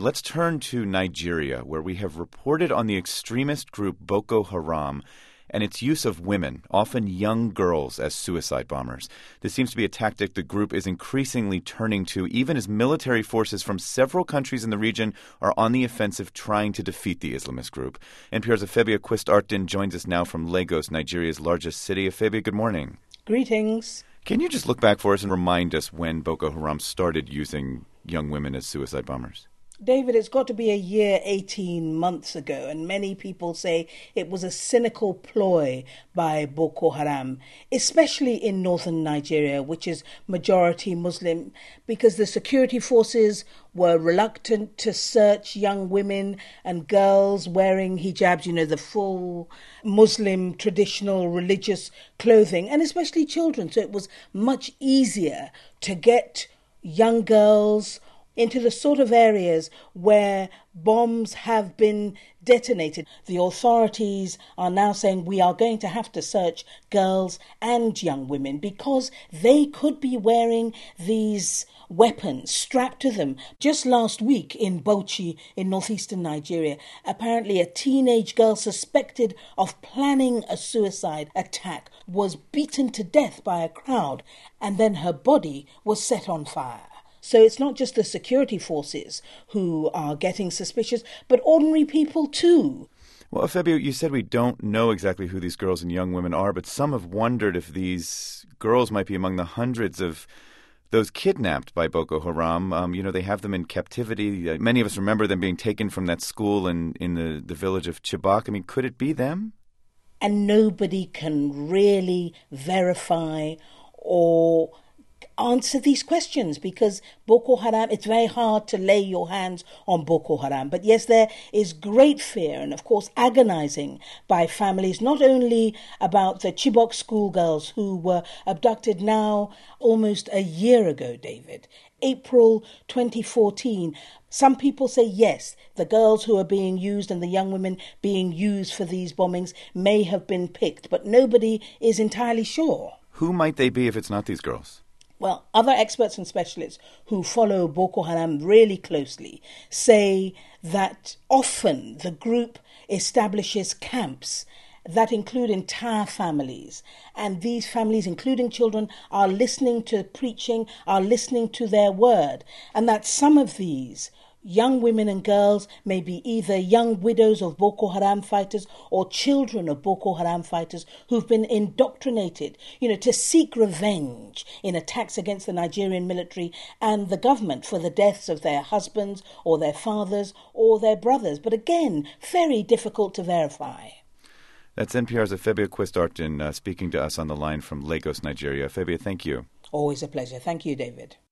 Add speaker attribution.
Speaker 1: let's turn to Nigeria, where we have reported on the extremist group Boko Haram and its use of women, often young girls, as suicide bombers. This seems to be a tactic the group is increasingly turning to, even as military forces from several countries in the region are on the offensive trying to defeat the Islamist group. NPR's Afebia Quist-Artin joins us now from Lagos, Nigeria's largest city. Afebia, good morning.
Speaker 2: Greetings.
Speaker 1: Can you just look back for us and remind us when Boko Haram started using young women as suicide bombers?
Speaker 2: David, it's got to be a year, 18 months ago, and many people say it was a cynical ploy by Boko Haram, especially in northern Nigeria, which is majority Muslim, because the security forces were reluctant to search young women and girls wearing hijabs, the full Muslim traditional religious clothing, and especially children. So it was much easier to get young girls into the sort of areas where bombs have been detonated. The authorities are now saying we are going to have to search girls and young women because they could be wearing these weapons strapped to them. Just last week in Bauchi, in northeastern Nigeria, apparently a teenage girl suspected of planning a suicide attack was beaten to death by a crowd, and then her body was set on fire. So it's not just the security forces who are getting suspicious, but ordinary people too.
Speaker 1: Well, Afebia, you said we don't know exactly who these girls and young women are, but some have wondered if these girls might be among the hundreds of those kidnapped by Boko Haram. They have them in captivity. Many of us remember them being taken from that school in the village of Chibok. I mean, could it be them?
Speaker 2: And nobody can really verify or answer these questions because Boko Haram, it's very hard to lay your hands on Boko Haram. But yes, there is great fear and, of course, agonizing by families, not only about the Chibok schoolgirls who were abducted now almost a year ago, David, April 2014. Some people say, yes, the girls who are being used and the young women being used for these bombings may have been picked, but nobody is entirely sure.
Speaker 1: Who might they be if it's not these girls?
Speaker 2: Well, other experts and specialists who follow Boko Haram really closely say that often the group establishes camps that include entire families. And these families, including children, are listening to preaching, are listening to their word. And that some of these young women and girls may be either young widows of Boko Haram fighters or children of Boko Haram fighters who've been indoctrinated, to seek revenge in attacks against the Nigerian military and the government for the deaths of their husbands or their fathers or their brothers. But again, very difficult to verify.
Speaker 1: That's NPR's Afebia Quist-Artin speaking to us on the line from Lagos, Nigeria. Afebia, thank you.
Speaker 2: Always a pleasure. Thank you, David.